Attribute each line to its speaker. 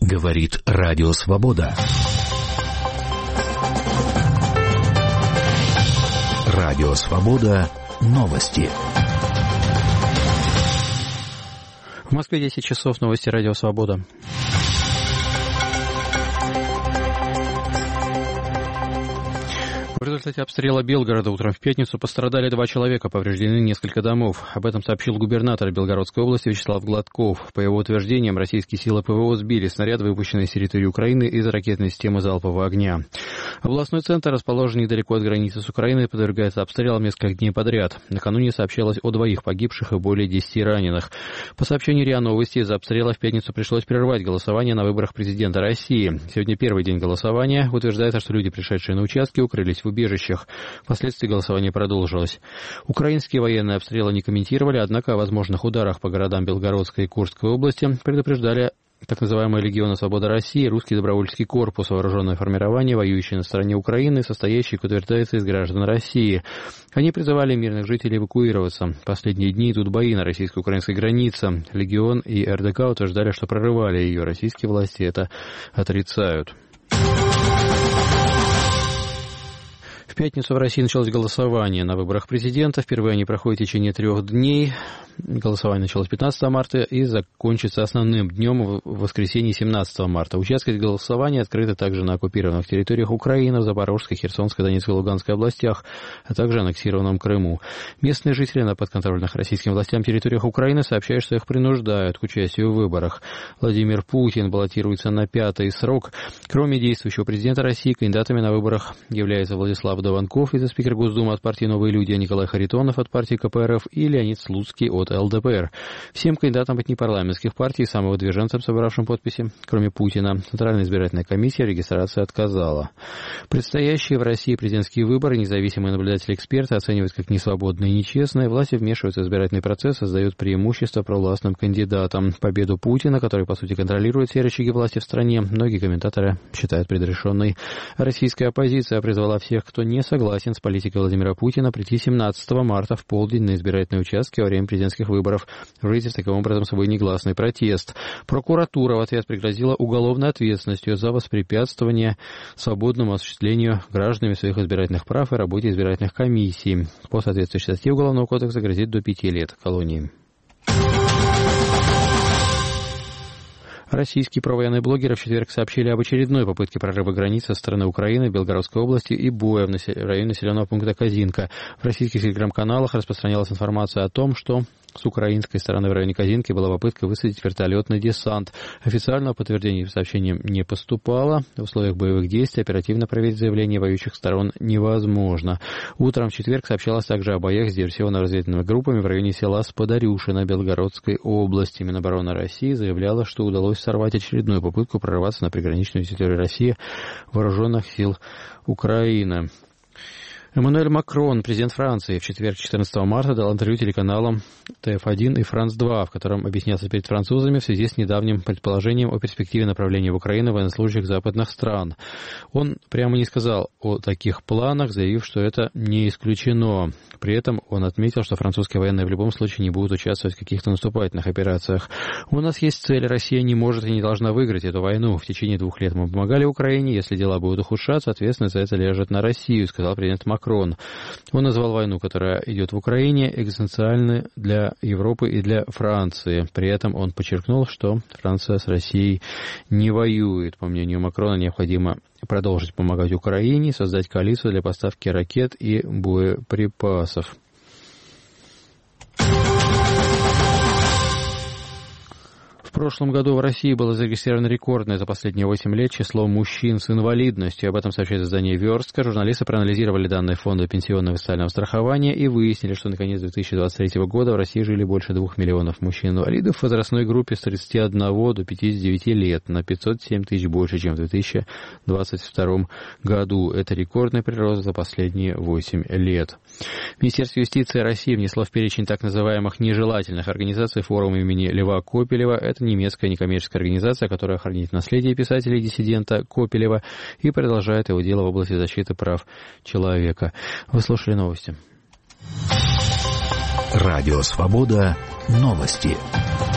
Speaker 1: Говорит Радио Свобода. Радио Свобода. Новости.
Speaker 2: В Москве 10 часов. Новости Радио Свобода. В результате обстрела Белгорода утром в пятницу пострадали 2 человека, повреждены несколько домов. Об этом сообщил губернатор Белгородской области Вячеслав Гладков. По его утверждениям, российские силы ПВО сбили снаряд, выпущенный с территории Украины из ракетной системы залпового огня. Областной центр, расположенный недалеко от границы с Украиной, подвергается обстрелам несколько дней подряд. Накануне сообщалось о 2 погибших и более 10 раненых. По сообщению РИА Новости, из-за обстрела в пятницу пришлось прервать голосование на выборах президента России. Сегодня первый день голосования. Утверждается, что люди, пришедшие на участки, укрылись в убежищах. Впоследствии голосование продолжилось. Украинские военные обстрелы не комментировали, однако о возможных ударах по городам Белгородской и Курской области предупреждали так называемые «Легионы Свободы России», русский добровольческий корпус, вооруженное формирование, воюющее на стороне Украины, состоящее, как утверждается, из граждан России. Они призывали мирных жителей эвакуироваться. Последние дни идут бои на российско-украинской границе. «Легион» и РДК утверждали, что прорывали ее. Российские власти это отрицают. В пятницу в России началось голосование на выборах президента. Впервые они проходят в течение 3 дней. Голосование началось 15 марта и закончится основным днем в воскресенье 17 марта. Участки голосования открыты также на оккупированных территориях Украины, в Запорожской, Херсонской, Донецкой и Луганской областях, а также аннексированном Крыму. Местные жители на подконтрольных российским властям территориях Украины сообщают, что их принуждают к участию в выборах. Владимир Путин баллотируется на 5-й срок. Кроме действующего президента России, кандидатами на выборах являются Владислав Дованков, вице-спикер Госдумы от партии «Новые люди», Николай Харитонов от партии КПРФ и Леонид Слуцкий от ЛДПР. Всем кандидатам от непарламентских партий и самовыдвиженцам, собиравшим подписи, кроме Путина, Центральная избирательная комиссия регистрации отказала. Предстоящие в России президентские выборы независимые наблюдатели-эксперты оценивают как несвободные и нечестные. Власти вмешиваются в избирательный процесс, создают преимущество провластным кандидатам. Победу Путина, который, по сути, контролирует все рычаги власти в стране, многие комментаторы считают предрешенной. Российская оппозиция призвала всех, кто не согласен с политикой Владимира Путина, прийти 17 марта в полдень на избирательные участки во время президентских выборов, выразив таким образом свой негласный протест. Прокуратура в ответ пригрозила уголовной ответственностью за воспрепятствование свободному осуществлению гражданами своих избирательных прав и работе избирательных комиссий. По соответствующей статье Уголовного кодекса грозит до 5 лет колонии. Российские провоенные блогеры в четверг сообщили об очередной попытке прорыва границы со стороны Украины, Белгородской области и боя в районе населенного пункта Козинка. В российских телеграм-каналах распространялась информация о том, что с украинской стороны в районе Козинки была попытка высадить вертолетный десант. Официального подтверждения сообщениям не поступало. В условиях боевых действий оперативно проверить заявления воюющих сторон невозможно. Утром в четверг сообщалось также о боях с диверсионно-разведывательными группами в районе села Сподарюшино Белгородской области. Минобороны России заявляла, что удалось сорвать очередную попытку прорваться на приграничную территорию России вооруженных сил Украины. Эммануэль Макрон, президент Франции, в четверг 14 марта дал интервью телеканалам ТФ1 и Франс-2, в котором объяснялся перед французами в связи с недавним предположением о перспективе направления в Украину военнослужащих западных стран. Он прямо не сказал о таких планах, заявив, что это не исключено. При этом он отметил, что французские военные в любом случае не будут участвовать в каких-то наступательных операциях. У нас есть цель, Россия не может и не должна выиграть эту войну. В течение 2 лет мы помогали Украине, если дела будут ухудшаться, ответственность за это лежит на Россию, сказал президент Макрон. Он назвал войну, которая идет в Украине, экзистенциальной для Европы и для Франции. При этом он подчеркнул, что Франция с Россией не воюет. По мнению Макрона, необходимо продолжить помогать Украине, создать коалицию для поставки ракет и боеприпасов. В прошлом году в России было зарегистрировано рекордное за последние 8 лет число мужчин с инвалидностью. Об этом сообщает издание «Верстка». Журналисты проанализировали данные Фонда пенсионного и социального страхования и выяснили, что на конец 2023 года в России жили больше 2 миллионов мужчин-инвалидов в возрастной группе с 31 до 59 лет, на 507 тысяч больше, чем в 2022 году. Это рекордный прирост за последние 8 лет. Министерство юстиции России внесло в перечень так называемых нежелательных организаций форум имени Льва Копелева. Это немецкая некоммерческая организация, которая хранит наследие писателя и диссидента Копелева и продолжает его дело в области защиты прав человека. Вы слушали новости.
Speaker 1: Радио Свобода. Новости.